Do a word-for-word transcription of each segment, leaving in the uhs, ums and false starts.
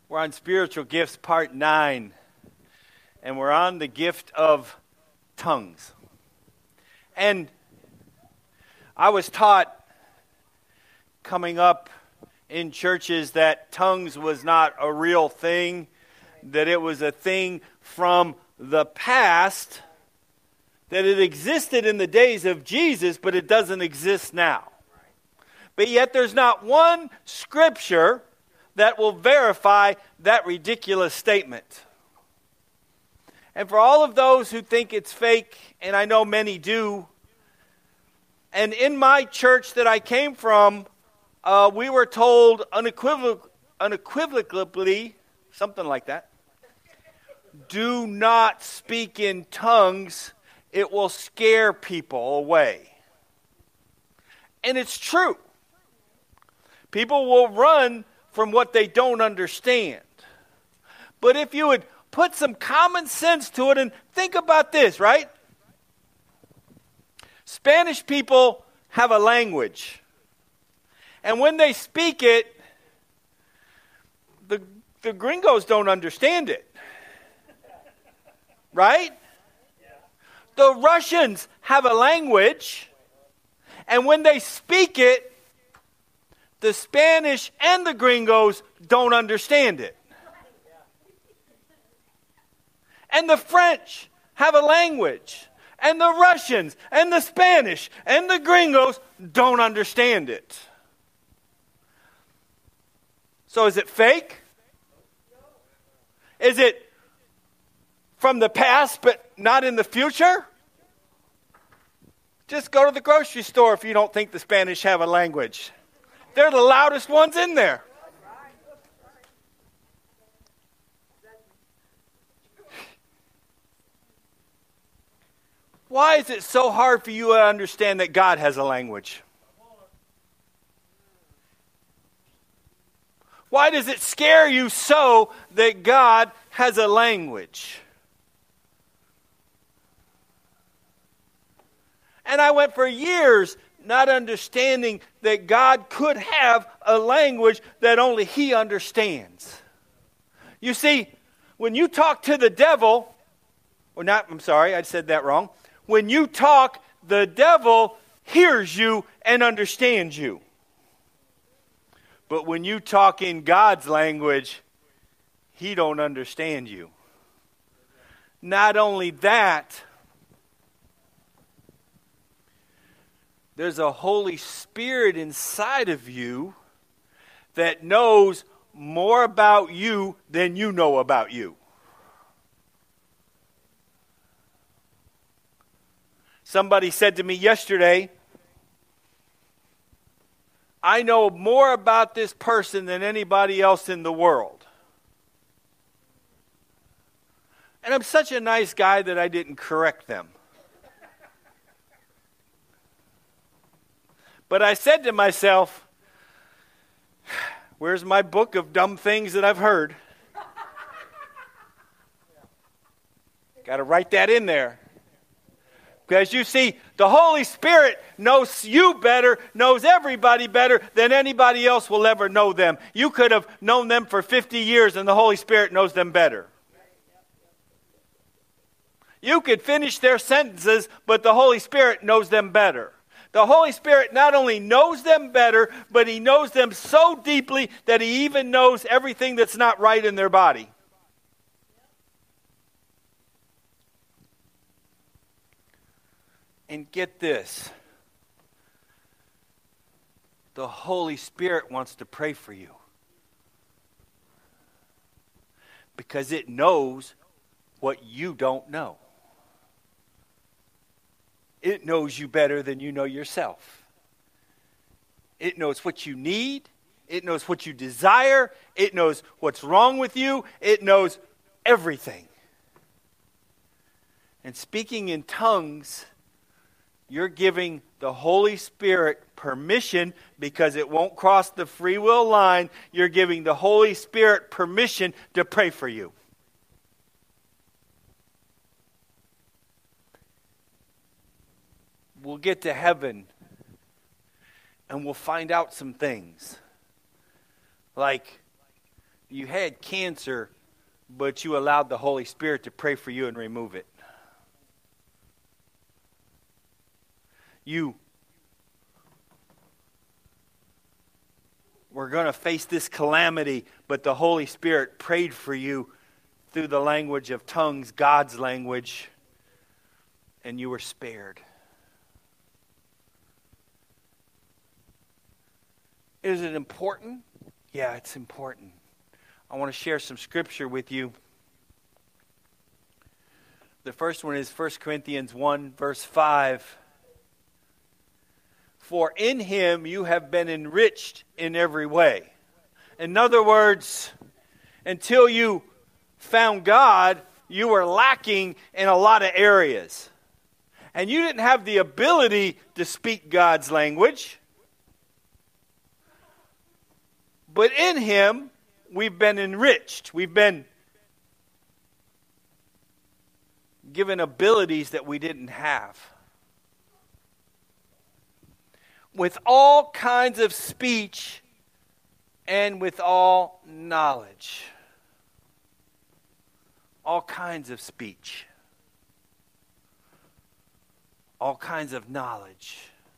We're on Spiritual Gifts Part nine, and we're on the gift of tongues. And I was taught coming up in churches that tongues was not a real thing, that it was a thing from the past, that it existed in the days of Jesus, but it doesn't exist now. But yet there's not one scripture that will verify that ridiculous statement. And for all of those who think it's fake, and I know many do, and in my church that I came from, uh, we were told unequivoc- unequivocally, something like that, do not speak in tongues, it will scare people away. And it's true. People will run from what they don't understand. But if you would put some common sense to it and think about this, right? Spanish people have a language. And when they speak it, the, the gringos don't understand it. Right? The Russians have a language. And when they speak it, the Spanish and the gringos don't understand it. And the French have a language. And the Russians and the Spanish and the gringos don't understand it. So is it fake? Is it from the past but not in the future? Just go to the grocery store if you don't think the Spanish have a language. They're the loudest ones in there. Why is it so hard for you to understand that God has a language? Why does it scare you so that God has a language? And I went for years not understanding that God could have a language that only He understands. You see, when you talk to the devil, or not, I'm sorry, I said that wrong. When you talk, the devil hears you and understands you. But when you talk in God's language, He don't understand you. Not only that, there's a Holy Spirit inside of you that knows more about you than you know about you. Somebody said to me yesterday, I know more about this person than anybody else in the world. And I'm such a nice guy that I didn't correct them. But I said to myself, where's my book of dumb things that I've heard? Got to write that in there. Because you see, the Holy Spirit knows you better, knows everybody better than anybody else will ever know them. You could have known them for fifty years and the Holy Spirit knows them better. You could finish their sentences, but the Holy Spirit knows them better. The Holy Spirit not only knows them better, but He knows them so deeply that He even knows everything that's not right in their body. And get this. The Holy Spirit wants to pray for you. Because it knows what you don't know. It knows you better than you know yourself. It knows what you need. It knows what you desire. It knows what's wrong with you. It knows everything. And speaking in tongues, you're giving the Holy Spirit permission, because it won't cross the free will line. You're giving the Holy Spirit permission to pray for you. We'll get to heaven and we'll find out some things. Like, you had cancer, but you allowed the Holy Spirit to pray for you and remove it. You were going to face this calamity, but the Holy Spirit prayed for you through the language of tongues, God's language, and you were spared. Is it important? Yeah, it's important. I want to share some scripture with you. The first one is First Corinthians one, verse five. For in him you have been enriched in every way. In other words, until you found God, you were lacking in a lot of areas. And you didn't have the ability to speak God's language. But in him, we've been enriched. We've been given abilities that we didn't have. With all kinds of speech and with all knowledge. All kinds of speech. All kinds of knowledge.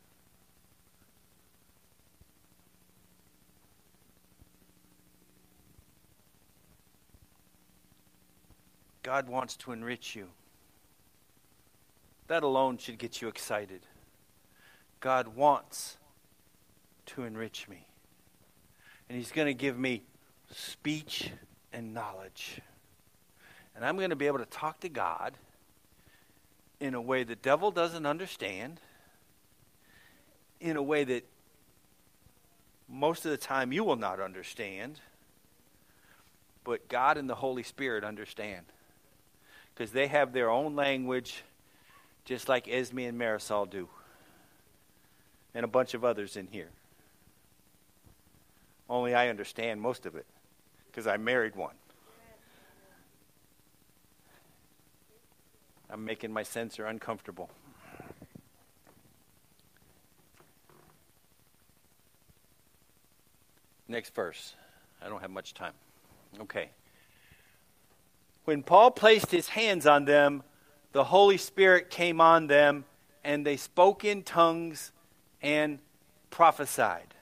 God wants to enrich you. That alone should get you excited. God wants to enrich me. And he's going to give me speech and knowledge. And I'm going to be able to talk to God in a way the devil doesn't understand, in a way that most of the time you will not understand, but God and the Holy Spirit understand. Because they have their own language, just like Esme and Marisol do. And a bunch of others in here. Only I understand most of it, because I married one. I'm making my censor uncomfortable. Next verse. I don't have much time. Okay. When Paul placed his hands on them, the Holy Spirit came on them, and they spoke in tongues and prophesied.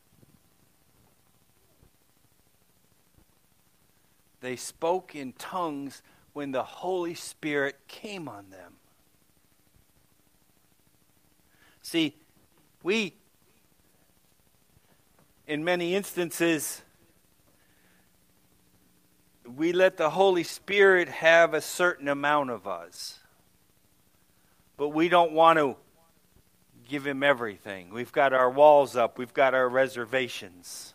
They spoke in tongues when the Holy Spirit came on them. See, we, in many instances, we let the Holy Spirit have a certain amount of us. But we don't want to give him everything. We've got our walls up. We've got our reservations.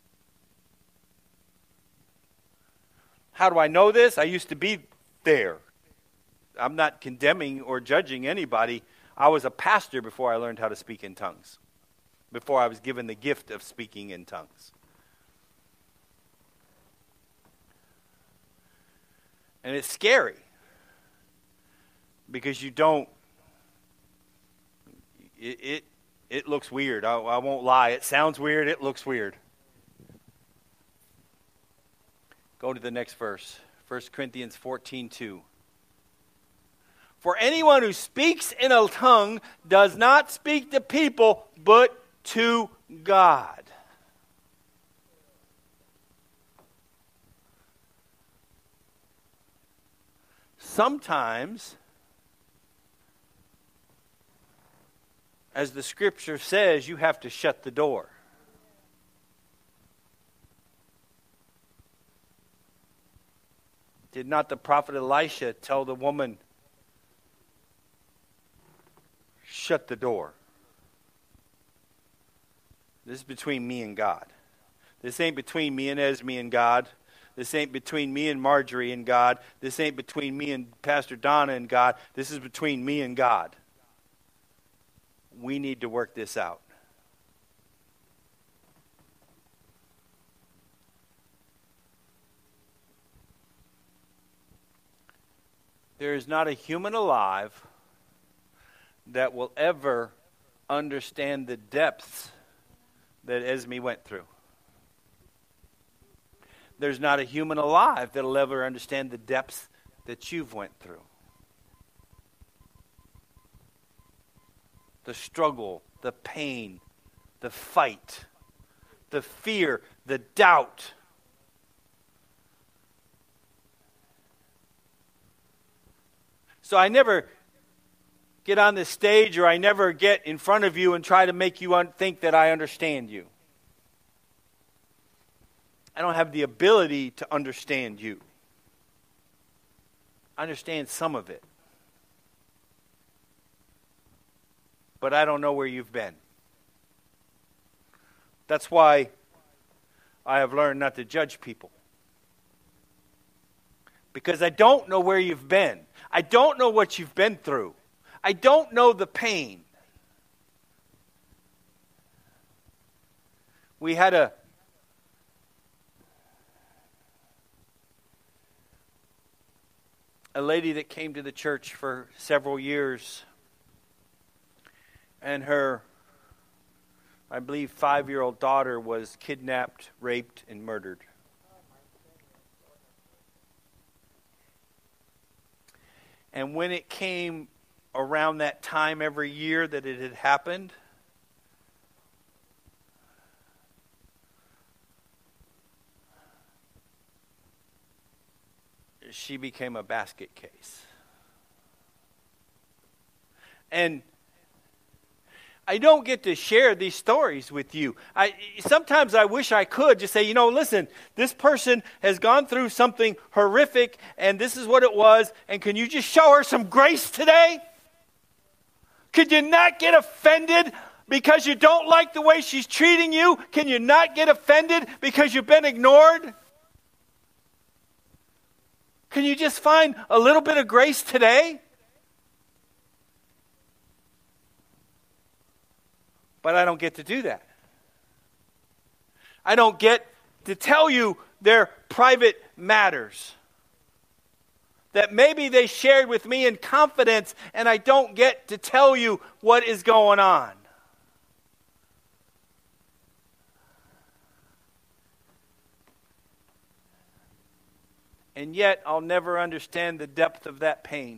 How do I know this? I used to be there. I'm not condemning or judging anybody. I was a pastor before I learned how to speak in tongues. Before I was given the gift of speaking in tongues. And it's scary. Because you don't, it it, it looks weird. I, I won't lie. It sounds weird. It looks weird. Go to the next verse. First Corinthians fourteen two. For anyone who speaks in a tongue does not speak to people, but to God. Sometimes, as the scripture says, you have to shut the door. Did not the prophet Elisha tell the woman, shut the door? This is between me and God. This ain't between me and Esme and God. This ain't between me and Marjorie and God. This ain't between me and Pastor Donna and God. This is between me and God. We need to work this out. There is not a human alive that will ever understand the depths that Esme went through. there's not a human alive that'll ever understand the depths that you've went through. The struggle, the pain, the fight, the fear, the doubt. So I never get on this stage, or I never get in front of you and try to make you un- think that I understand you. I don't have the ability to understand you. I understand some of it. But I don't know where you've been. That's why I have learned not to judge people. Because I don't know where you've been. I don't know what you've been through. I don't know the pain. We had a a lady that came to the church for several years, and her, I believe, five-year-old daughter was kidnapped, raped, and murdered. And when it came around that time every year that it had happened, she became a basket case. And I don't get to share these stories with you. I sometimes I wish I could just say, you know, listen, this person has gone through something horrific, and this is what it was, and can you just show her some grace today? Could you not get offended because you don't like the way she's treating you? Can you not get offended because you've been ignored? Can you just find a little bit of grace today? But I don't get to do that. I don't get to tell you their private matters that maybe they shared with me in confidence, and I don't get to tell you what is going on. And yet, I'll never understand the depth of that pain.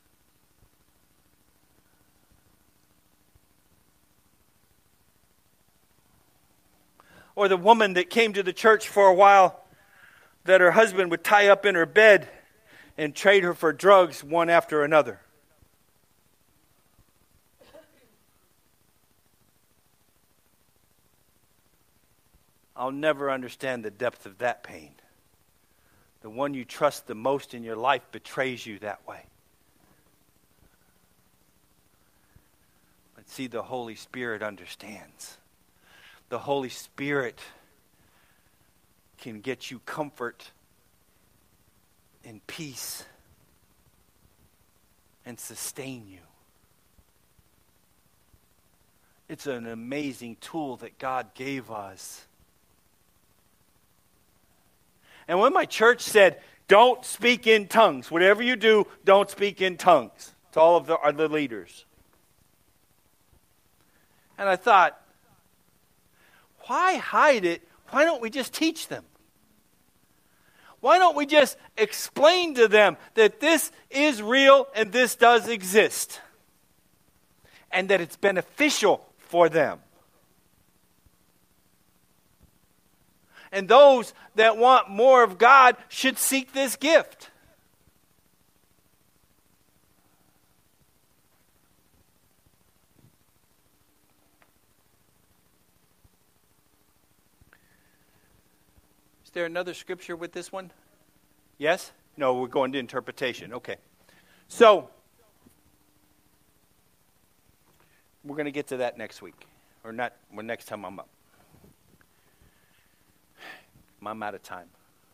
Or the woman that came to the church for a while, that her husband would tie up in her bed and trade her for drugs one after another. I'll never understand the depth of that pain. The one you trust the most in your life betrays you that way. But see, the Holy Spirit understands. The Holy Spirit can get you comfort and peace and sustain you. It's an amazing tool that God gave us. And when my church said, don't speak in tongues, whatever you do, don't speak in tongues, to all of the, are the leaders. And I thought, why hide it? Why don't we just teach them? Why don't we just explain to them that this is real and this does exist? And that it's beneficial for them. And those that want more of God should seek this gift. Is there another scripture with this one? Yes? No, we're going to interpretation. Okay. So, we're going to get to that next week. Or not, well, next time I'm up. I'm out of time.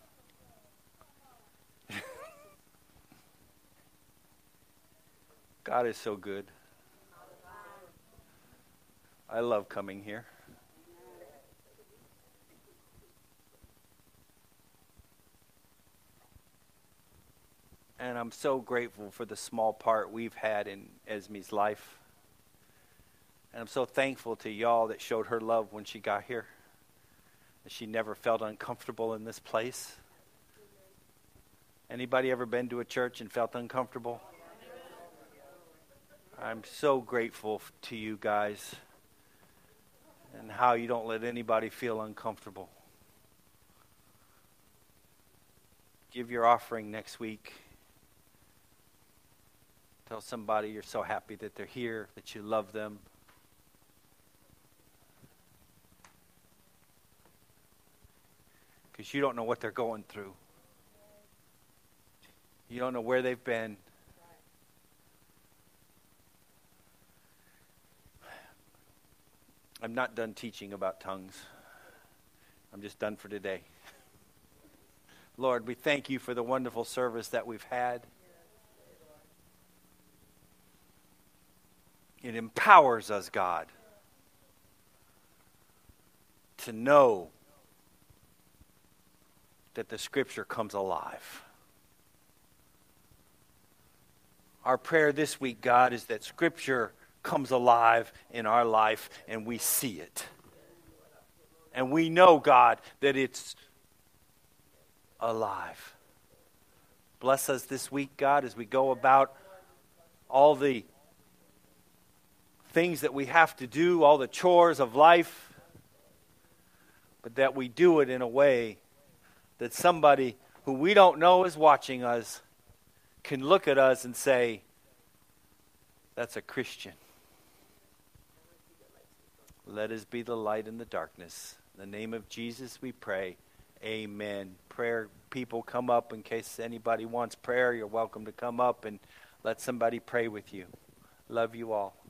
God is so good. I love coming here. And I'm so grateful for the small part we've had in Esme's life. And I'm so thankful to y'all that showed her love when she got here. She never felt uncomfortable in this place. Anybody ever been to a church and felt uncomfortable? I'm so grateful to you guys and how you don't let anybody feel uncomfortable. Give your offering next week. Tell somebody you're so happy that they're here, that you love them. Because you don't know what they're going through. You don't know where they've been. I'm not done teaching about tongues. I'm just done for today. Lord, we thank you for the wonderful service that we've had. It empowers us, God, to know that the Scripture comes alive. Our prayer this week, God, is that Scripture comes alive in our life and we see it. And we know, God, that it's alive. Bless us this week, God, as we go about all the things that we have to do, all the chores of life, but that we do it in a way that somebody who we don't know is watching us can look at us and say, that's a Christian. Let us be the light in the darkness. In the name of Jesus we pray. Amen. Prayer people, come up in case anybody wants prayer. You're welcome to come up and let somebody pray with you. Love you all.